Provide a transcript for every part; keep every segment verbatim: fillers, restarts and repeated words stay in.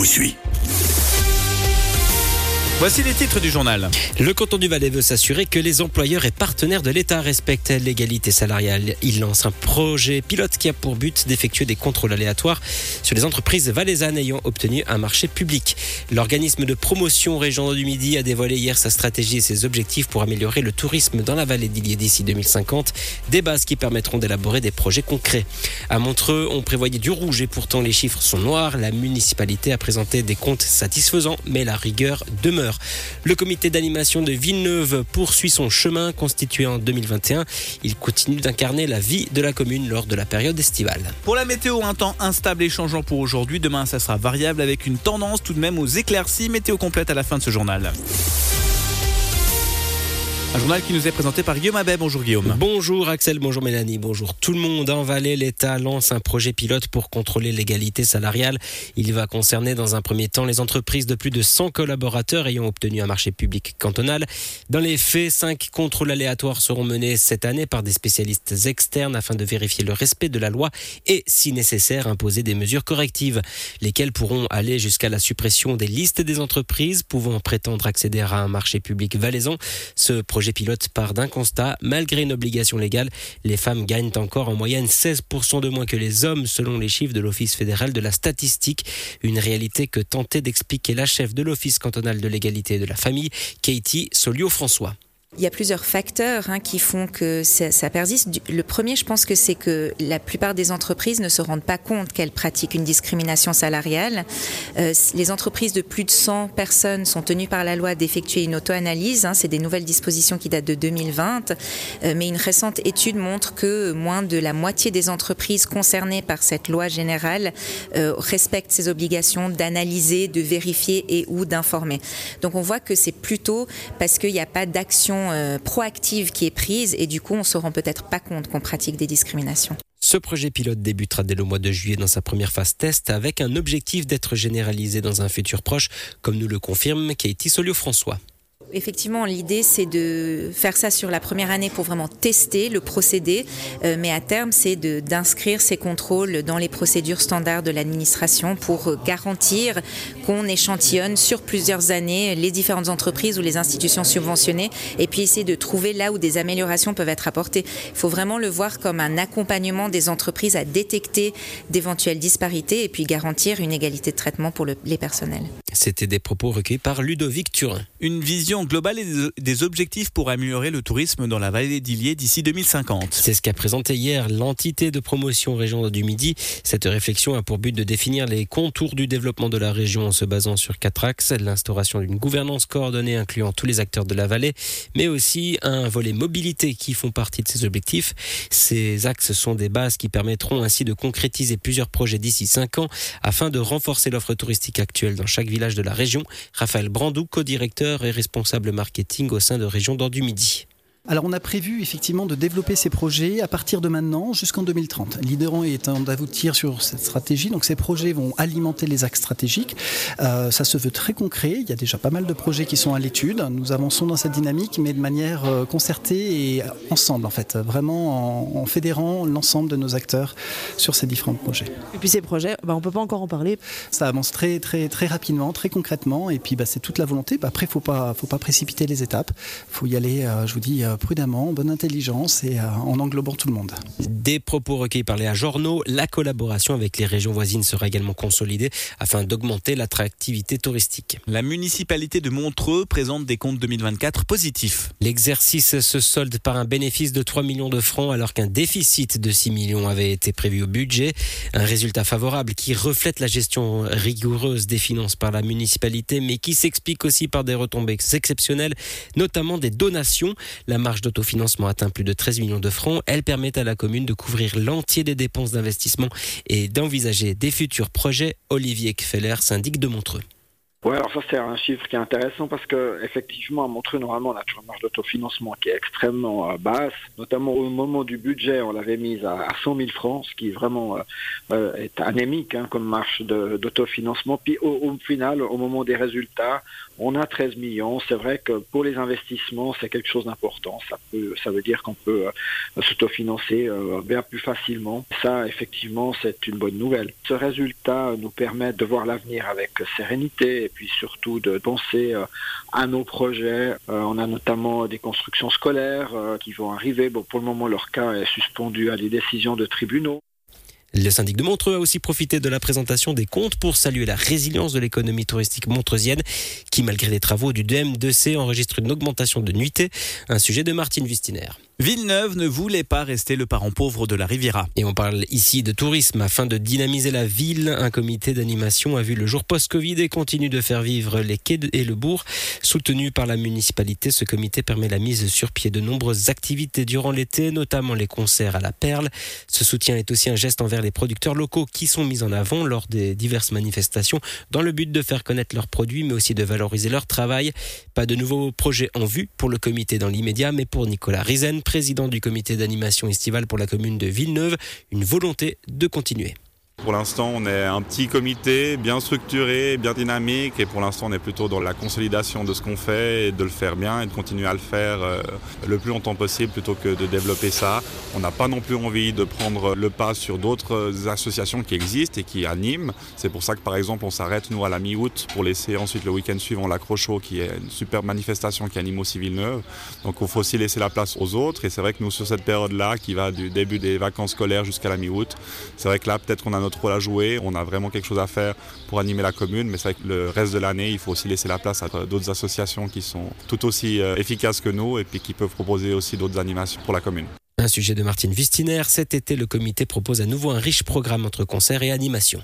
vous suis. Voici les titres du journal. Le canton du Valais veut s'assurer que les employeurs et partenaires de l'État respectent l'égalité salariale. Il lance un projet pilote qui a pour but d'effectuer des contrôles aléatoires sur les entreprises valaisannes ayant obtenu un marché public. L'organisme de promotion Région du Midi a dévoilé hier sa stratégie et ses objectifs pour améliorer le tourisme dans la vallée d'Illiers d'ici deux mille cinquante. Des bases qui permettront d'élaborer des projets concrets. À Montreux, on prévoyait du rouge et pourtant les chiffres sont noirs. La municipalité a présenté des comptes satisfaisants, mais la rigueur demeure. Le comité d'animation de Villeneuve poursuit son chemin constitué en deux mille vingt et un. Il continue d'incarner la vie de la commune lors de la période estivale. Pour la météo, un temps instable et changeant pour aujourd'hui. Demain, ça sera variable avec une tendance tout de même aux éclaircies. Météo complète à la fin de ce journal. Un journal qui nous est présenté par Guillaume Abet. Bonjour Guillaume. Bonjour Axel, bonjour Mélanie, bonjour tout le monde. En Valais, l'État lance un projet pilote pour contrôler l'égalité salariale. Il va concerner dans un premier temps les entreprises de plus de cent collaborateurs ayant obtenu un marché public cantonal. Dans les faits, cinq contrôles aléatoires seront menés cette année par des spécialistes externes afin de vérifier le respect de la loi et, si nécessaire, imposer des mesures correctives, lesquelles pourront aller jusqu'à la suppression des listes des entreprises pouvant prétendre accéder à un marché public valaisan. Ce projet pilote part d'un constat. Malgré une obligation légale, les femmes gagnent encore en moyenne seize pour cent de moins que les hommes selon les chiffres de l'Office fédéral de la statistique. Une réalité que tentait d'expliquer la chef de l'Office cantonal de l'égalité et de la famille, Katie Solio-François. Il y a plusieurs facteurs hein, qui font que ça, ça persiste. Le premier, je pense que c'est que la plupart des entreprises ne se rendent pas compte qu'elles pratiquent une discrimination salariale. Euh, les entreprises de plus de cent personnes sont tenues par la loi d'effectuer une auto-analyse. Hein, c'est des nouvelles dispositions qui datent de deux mille vingt. Euh, mais une récente étude montre que moins de la moitié des entreprises concernées par cette loi générale euh, respectent ces obligations d'analyser, de vérifier et ou d'informer. Donc on voit que c'est plutôt parce qu'il n'y a pas d'action Euh, proactive qui est prise et du coup on ne se rend peut-être pas compte qu'on pratique des discriminations. Ce projet pilote débutera dès le mois de juillet dans sa première phase test avec un objectif d'être généralisé dans un futur proche, comme nous le confirme Katie Solio-François. Effectivement, l'idée, c'est de faire ça sur la première année pour vraiment tester le procédé, euh, mais à terme, c'est de, d'inscrire ces contrôles dans les procédures standards de l'administration pour garantir qu'on échantillonne sur plusieurs années les différentes entreprises ou les institutions subventionnées et puis essayer de trouver là où des améliorations peuvent être apportées. Il faut vraiment le voir comme un accompagnement des entreprises à détecter d'éventuelles disparités et puis garantir une égalité de traitement pour le, les personnels. C'était des propos recueillis par Ludovic Turin. Une vision globale et des objectifs pour améliorer le tourisme dans la vallée d'Illiers d'ici deux mille cinquante. C'est ce qu'a présenté hier l'entité de promotion Région du Midi. Cette réflexion a pour but de définir les contours du développement de la région en se basant sur quatre axes. L'instauration d'une gouvernance coordonnée incluant tous les acteurs de la vallée, mais aussi un volet mobilité qui font partie de ces objectifs. Ces axes sont des bases qui permettront ainsi de concrétiser plusieurs projets d'ici cinq ans afin de renforcer l'offre touristique actuelle dans chaque village de la région. Raphaël Brandou, co-directeur et responsable marketing au sein de Région du Midi. Alors on a prévu effectivement de développer ces projets à partir de maintenant jusqu'en deux mille trente. L'idée étant d'aboutir sur cette stratégie, donc ces projets vont alimenter les axes stratégiques. Euh, ça se veut très concret, il y a déjà pas mal de projets qui sont à l'étude. Nous avançons dans cette dynamique mais de manière concertée et ensemble en fait, vraiment en, en fédérant l'ensemble de nos acteurs sur ces différents projets. Et puis ces projets, bah on ne peut pas encore en parler. Ça avance très, très, très rapidement, très concrètement et puis bah, c'est toute la volonté. Bah, après il ne faut pas, faut pas précipiter les étapes, il faut y aller, euh, je vous dis, euh, prudemment, bonne intelligence et euh, en englobant tout le monde. Des propos recueillis par Léa Journeau. La collaboration avec les régions voisines sera également consolidée afin d'augmenter l'attractivité touristique. La municipalité de Montreux présente des comptes deux mille vingt-quatre positifs. L'exercice se solde par un bénéfice de trois millions de francs alors qu'un déficit de six millions avait été prévu au budget. Un résultat favorable qui reflète la gestion rigoureuse des finances par la municipalité mais qui s'explique aussi par des retombées exceptionnelles, notamment des donations. La marge d'autofinancement atteint plus de treize millions de francs. Elle permet à la commune de couvrir l'entier des dépenses d'investissement et d'envisager des futurs projets. Olivier Kfeller, syndic de Montreux. Ouais, alors ça c'est un chiffre qui est intéressant parce que effectivement à Montreux normalement on a toujours une marge d'autofinancement qui est extrêmement euh, basse, notamment au moment du budget on l'avait mise à, à cent mille francs, ce qui vraiment euh, est anémique hein, comme marge de, d'autofinancement. Puis au, au final, au moment des résultats, on a treize millions. C'est vrai que pour les investissements c'est quelque chose d'important. Ça peut, ça veut dire qu'on peut euh, s'autofinancer euh, bien plus facilement. Ça effectivement c'est une bonne nouvelle. Ce résultat nous permet de voir l'avenir avec sérénité. Et puis surtout de penser euh, à nos projets. Euh, on a notamment des constructions scolaires euh, qui vont arriver. Bon, pour le moment, leur cas est suspendu à des décisions de tribunaux. Le syndic de Montreux a aussi profité de la présentation des comptes pour saluer la résilience de l'économie touristique montreusienne qui, malgré les travaux du D M deux C, enregistre une augmentation de nuitées. Un sujet de Martine Wustiner. Villeneuve ne voulait pas rester le parent pauvre de la Riviera. Et on parle ici de tourisme. Afin de dynamiser la ville, un comité d'animation a vu le jour post-Covid et continue de faire vivre les quais et le bourg. Soutenu par la municipalité, ce comité permet la mise sur pied de nombreuses activités durant l'été, notamment les concerts à la Perle. Ce soutien est aussi un geste envers les producteurs locaux qui sont mis en avant lors des diverses manifestations dans le but de faire connaître leurs produits mais aussi de valoriser leur travail. Pas de nouveaux projets en vue pour le comité dans l'immédiat, mais pour Nicolas Rizen, président du comité d'animation estivale pour la commune de Villeneuve, une volonté de continuer. Pour l'instant, on est un petit comité bien structuré, bien dynamique et pour l'instant, on est plutôt dans la consolidation de ce qu'on fait et de le faire bien et de continuer à le faire euh, le plus longtemps possible plutôt que de développer ça. On n'a pas non plus envie de prendre le pas sur d'autres associations qui existent et qui animent. C'est pour ça que par exemple, on s'arrête nous à la mi-août pour laisser ensuite le week-end suivant l'Accrochot qui est une super manifestation qui anime aussi Villeneuve. Donc il faut aussi laisser la place aux autres et c'est vrai que nous sur cette période-là qui va du début des vacances scolaires jusqu'à la mi-août, c'est vrai que là peut-être qu'on a notre rôle à jouer, on a vraiment quelque chose à faire pour animer la commune, mais c'est vrai que le reste de l'année, il faut aussi laisser la place à d'autres associations qui sont tout aussi efficaces que nous et puis qui peuvent proposer aussi d'autres animations pour la commune. Un sujet de Martine Wustiner. Cet été, le comité propose à nouveau un riche programme entre concerts et animations.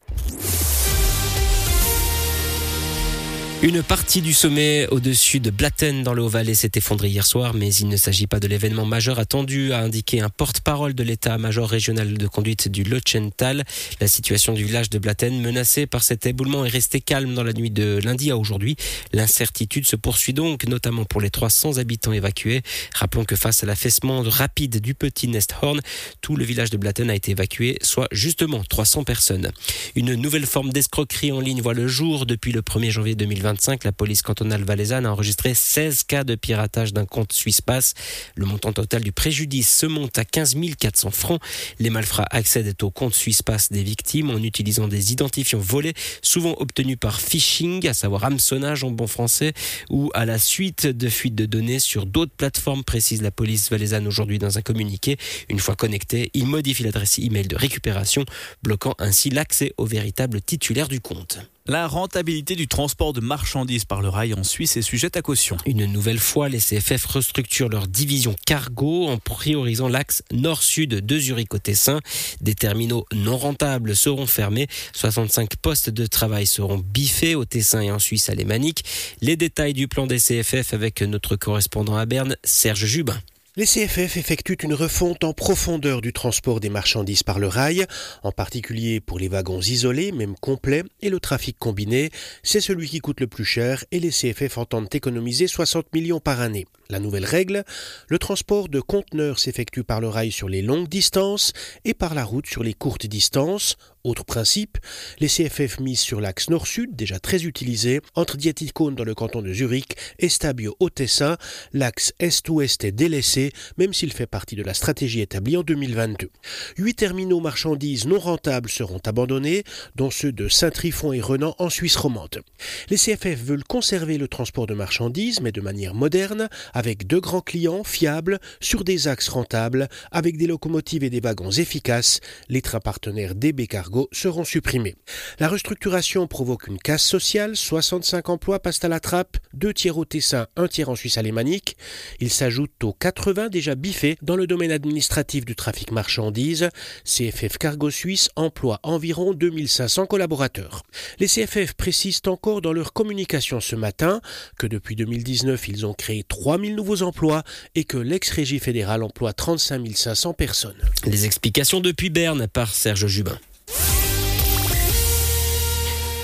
Une partie du sommet au-dessus de Blatten dans le Haut-Valais s'est effondrée hier soir, mais il ne s'agit pas de l'événement majeur attendu, a indiqué un porte-parole de l'état-major régional de conduite du Lotchental. La situation du village de Blatten, menacée par cet éboulement, est restée calme dans la nuit de lundi à aujourd'hui. L'incertitude se poursuit donc, notamment pour les trois cents habitants évacués. Rappelons que face à l'affaissement rapide du petit Nesthorn, tout le village de Blatten a été évacué, soit justement trois cents personnes. Une nouvelle forme d'escroquerie en ligne voit le jour depuis le premier janvier deux mille vingt-cinq. La police cantonale valaisanne a enregistré seize cas de piratage d'un compte Swisspass. Le montant total du préjudice se monte à quinze mille quatre cents francs. Les malfrats accèdent au compte Swisspass des victimes en utilisant des identifiants volés, souvent obtenus par phishing, à savoir hameçonnage en bon français, ou à la suite de fuites de données sur d'autres plateformes, précise la police valaisanne aujourd'hui dans un communiqué. Une fois connecté, ils modifient l'adresse email de récupération, bloquant ainsi l'accès au véritable titulaire du compte. La rentabilité du transport de marchandises par le rail en Suisse est sujette à caution. Une nouvelle fois, les C F F restructurent leur division cargo en priorisant l'axe nord-sud de Zurich au Tessin. Des terminaux non rentables seront fermés. soixante-cinq postes de travail seront biffés au Tessin et en Suisse alémanique. Les détails du plan des C F F avec notre correspondant à Berne, Serge Jubin. Les C F F effectuent une refonte en profondeur du transport des marchandises par le rail, en particulier pour les wagons isolés, même complets, et le trafic combiné. C'est celui qui coûte le plus cher et les C F F entendent économiser soixante millions par année. La nouvelle règle, le transport de conteneurs s'effectue par le rail sur les longues distances et par la route sur les courtes distances. Autre principe, les C F F misent sur l'axe nord-sud, déjà très utilisé, entre Dietikon dans le canton de Zurich et Stabio au Tessin. L'axe est-ouest est délaissé, même s'il fait partie de la stratégie établie en deux mille vingt-deux. Huit terminaux marchandises non rentables seront abandonnés, dont ceux de Saint-Trifon et Renan en Suisse romande. Les C F F veulent conserver le transport de marchandises, mais de manière moderne, avec deux grands clients fiables sur des axes rentables, avec des locomotives et des wagons efficaces. Les trains partenaires D B Cargo seront supprimés. La restructuration provoque une casse sociale, soixante-cinq emplois passent à la trappe, deux tiers au Tessin, un tiers en Suisse alémanique. Ils s'ajoutent aux quatre-vingts déjà biffés dans le domaine administratif du trafic marchandises. C F F Cargo Suisse emploie environ deux mille cinq cents collaborateurs. Les C F F précisent encore dans leur communication ce matin que depuis deux mille dix-neuf, ils ont créé trois mille nouveaux emplois et que l'ex-régie fédérale emploie trente-cinq mille cinq cents personnes. Les explications depuis Berne par Serge Jubin.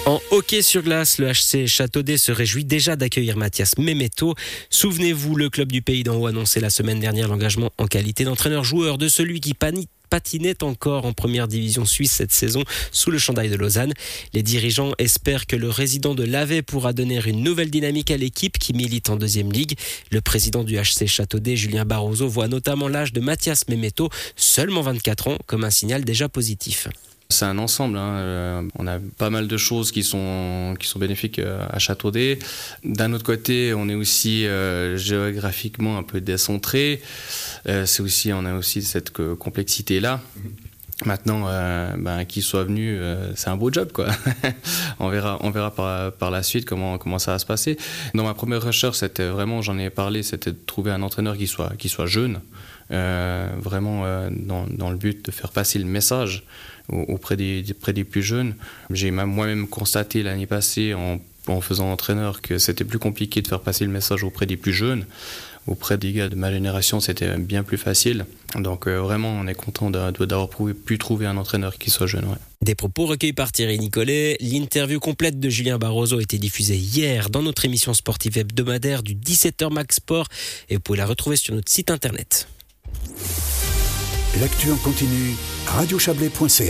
En hockey sur glace, le H C Châteaudet se réjouit déjà d'accueillir Mathias Méméto. Souvenez-vous, le club du Pays d'en Haut annonçait la semaine dernière l'engagement en qualité d'entraîneur-joueur de celui qui panie patinait encore en première division suisse cette saison sous le chandail de Lausanne. Les dirigeants espèrent que le résident de Lavey pourra donner une nouvelle dynamique à l'équipe qui milite en deuxième ligue. Le président du H C Châteaudet, Julien Barroso, voit notamment l'âge de Mathias Méméto, seulement vingt-quatre ans, comme un signal déjà positif. C'est un ensemble, hein. euh, on a pas mal de choses qui sont, qui sont bénéfiques euh, à Châteaudet. D'un autre côté, on est aussi euh, géographiquement un peu décentré. Euh, c'est aussi, on a aussi cette euh, complexité-là. Maintenant, euh, ben, qu'il soit venu, euh, c'est un beau job, quoi. on verra, on verra par, par la suite comment, comment ça va se passer. Dans ma première recherche, c'était vraiment, j'en ai parlé, c'était de trouver un entraîneur qui soit, qui soit jeune, euh, vraiment euh, dans, dans le but de faire passer le message auprès des, auprès des plus jeunes. J'ai même, moi-même constaté l'année passée, en, en faisant entraîneur, que c'était plus compliqué de faire passer le message auprès des plus jeunes. Auprès des gars de ma génération, c'était bien plus facile. Donc euh, vraiment, on est content de, d'avoir pu trouver un entraîneur qui soit jeune. Ouais. Des propos recueillis par Thierry Nicolet. L'interview complète de Julien Barroso a été diffusée hier dans notre émission sportive hebdomadaire du dix-sept heures Max Sport. Et vous pouvez la retrouver sur notre site internet. L'actu en continu, radio chablais point c a.